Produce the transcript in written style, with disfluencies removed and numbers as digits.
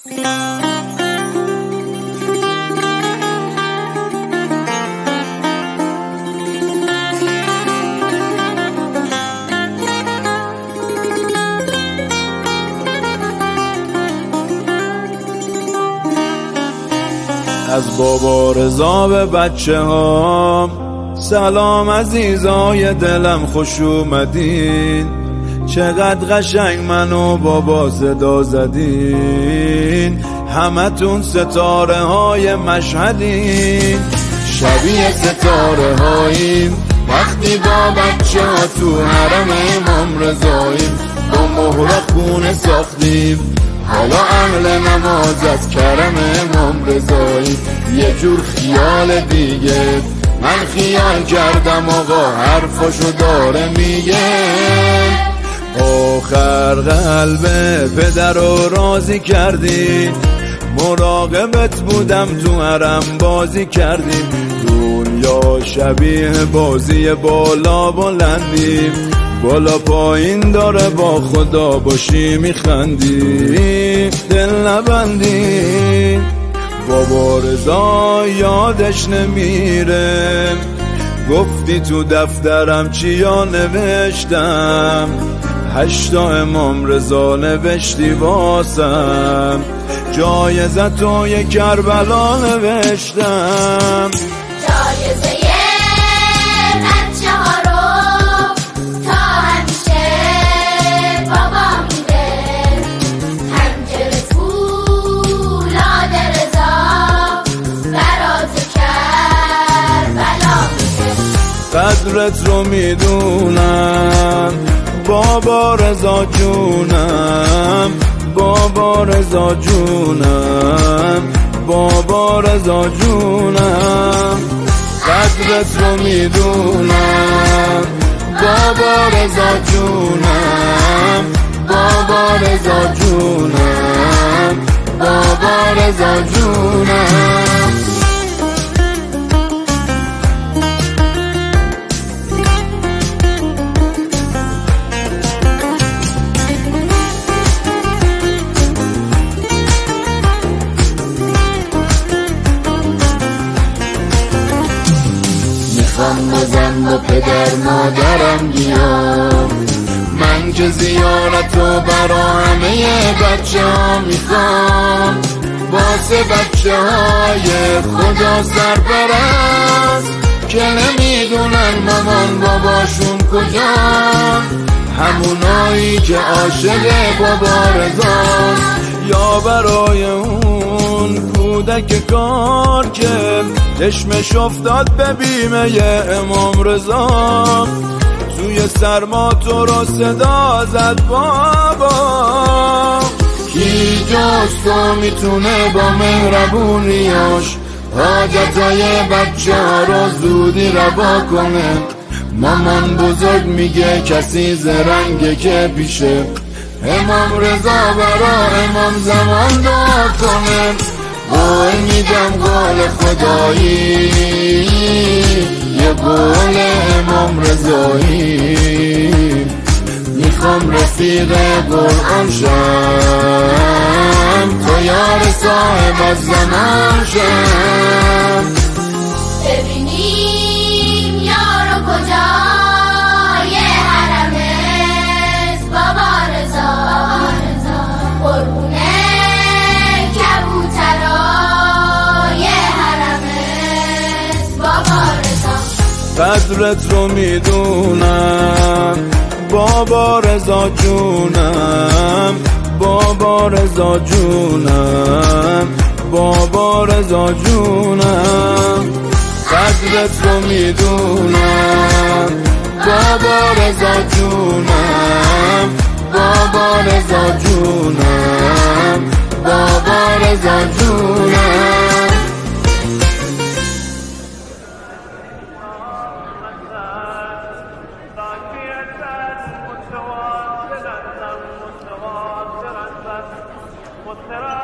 از بابا رضا به بچه هام سلام عزیزای دلم، خوش اومدین. چقدر قشنگ منو بابا صدا زدین، همتون ستاره های مشهدین. شبیه ستاره هاییم وقتی با بچه ها تو حرم امام رضاییم. با مهر خونه ساختیم حالا اهل نماز از کرم امام رضاییم. یه جور خیال دیگه من خیال کردم آقا حرفاشو داره میگه. آخر قلب پدر رو راضی کردی، مراقبت بودم تو حرم بازی کردیم. دنیا شبیه بازی بالا بلندیم، بالا پایین داره با خدا باشی میخندی. دل نبندی بابا رضا یادش نمیره، گفتی تو دفترم چیا نوشتم، 8 امام رضا نوشتی واسم، جایزه توی کربلا نوشتم. جایزه بچه ها رو تا همیشه بابا میده، پنجره فولاد رضا برات کربلا میده. قدرت رو میدونم بابا رضا جونم، بابا رضا جونم، بابا رضا جونم. قدرت رو میدونم بابا رضا جونم، بابا رضا جونم، بابا رضا جونم. میخوام بازم با پدر مادرم بیام، من که زیارتو برا همه بچه ها میخوام. واسه بچه های خدا سرپرست که نمیدونن مامان باباشون کجان، همونایی که عاشق بابا رضاست، یا برای اون کودک کار که چشمش افتاد به بیمه امام رضا، توی سرما تو رو صدا زد بابا. کی جز تو میتونه با مهربونیاش حاجتای بچه ها رو زودی روا کنه؟ مامان بزرگ میگه کسی زرنگه که پیشه امام رضا برا امام زمان دعا کنه. قول میدم قول خدایی، یه قول امام رضایی، میخوام رفیق قرآن شم، تا یار صاحب از زمان شم. ببینیم یارو کجای حرمت بابا رضا، قربونه کبوترای حرمت بابا رضا. قدرت رو میدونم بابا رضا جونم، بابا رضا جونم، بابا رضا جونم. قدرت رو میدونم بابا رضا جونم، بابا رضا جونم، بابا رضا جونم. متواصلا